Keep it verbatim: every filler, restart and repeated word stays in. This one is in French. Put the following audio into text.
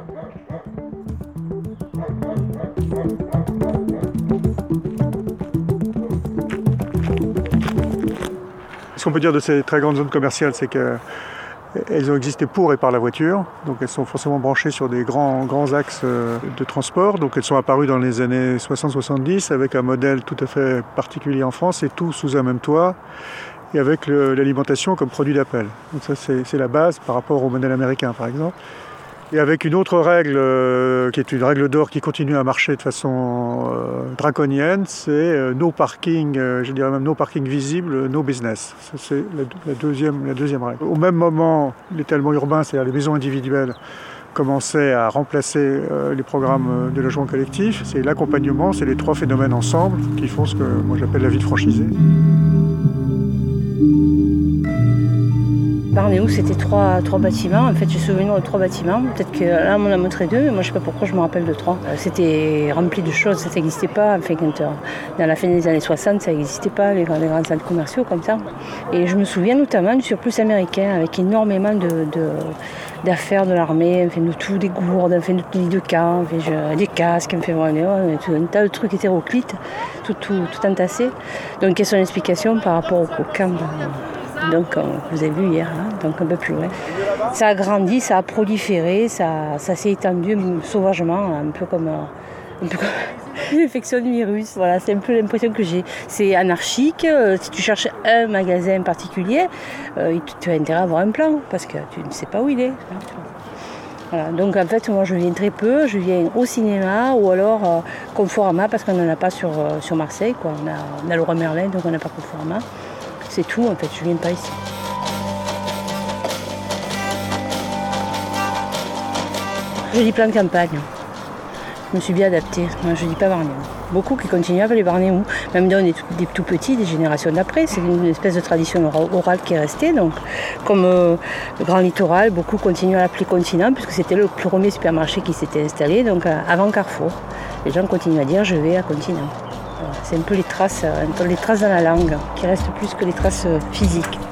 Ce qu'on peut dire de ces très grandes zones commerciales, c'est qu'elles ont existé pour et par la voiture. Donc elles sont forcément branchées sur des grands, grands axes de transport. Donc elles sont apparues dans les années soixante soixante-dix avec un modèle tout à fait particulier en France, et tout sous un même toit, et avec le, l'alimentation comme produit d'appel. Donc ça, c'est, c'est la base par rapport au modèle américain, par exemple. Et avec une autre règle, euh, qui est une règle d'or qui continue à marcher de façon euh, draconienne, c'est euh, no parking, euh, je dirais même no parking visible, no business. Ça, c'est la, la, deuxième, la deuxième règle. Au même moment, l'étalement urbain, c'est-à-dire les maisons individuelles, commençaient à remplacer euh, les programmes de logement collectif. C'est l'accompagnement, c'est les trois phénomènes ensemble qui font ce que moi j'appelle la vie de franchisé. Barnéo, c'était trois, trois bâtiments. En fait, j'ai souvenir de trois bâtiments. Peut-être que là, on en a montré deux, mais moi, je ne sais pas pourquoi je me rappelle de trois. C'était rempli de choses, ça n'existait pas. Enfin, quand, dans la fin des années soixante, ça n'existait pas, les grands, les grands centres commerciaux comme ça. Et je me souviens notamment du surplus américain, avec énormément de, de, d'affaires de l'armée, enfin, de tout, des gourdes, enfin, de lits de camp, enfin, je, des casques, enfin, voilà, tout un tas de trucs hétéroclites, tout, tout, tout entassé. Donc, quelle est son explication par rapport au, au camp? Donc, euh, vous avez vu hier, hein, donc un peu plus loin. Ça a grandi, ça a proliféré, ça, ça s'est étendu sauvagement, un peu comme, euh, un peu comme une infection du virus. Voilà, c'est un peu l'impression que j'ai. C'est anarchique. Euh, si tu cherches un magasin particulier, euh, tu as intérêt à avoir un plan, parce que tu ne sais pas où il est. Voilà, donc en fait, moi je viens très peu, je viens au cinéma ou alors euh, Conforama, parce qu'on n'en a pas sur, euh, sur Marseille, quoi. On a, on a Leroy Merlin, donc on n'a pas Conforama. C'est tout, en fait, je viens pas ici. Je dis plan campagne. Je me suis bien adaptée. Moi, je dis pas Barnéo. Beaucoup qui continuent à appeler Barnéo. Même dans des tout, des tout petits, des générations d'après. C'est une espèce de tradition orale qui est restée. Donc, comme euh, le Grand Littoral, beaucoup continuent à l'appeler Continent, puisque c'était le premier supermarché qui s'était installé, donc euh, avant Carrefour. Les gens continuent à dire je vais à Continent. C'est un peu les traces, un peu les traces dans la langue, qui restent plus que les traces physiques.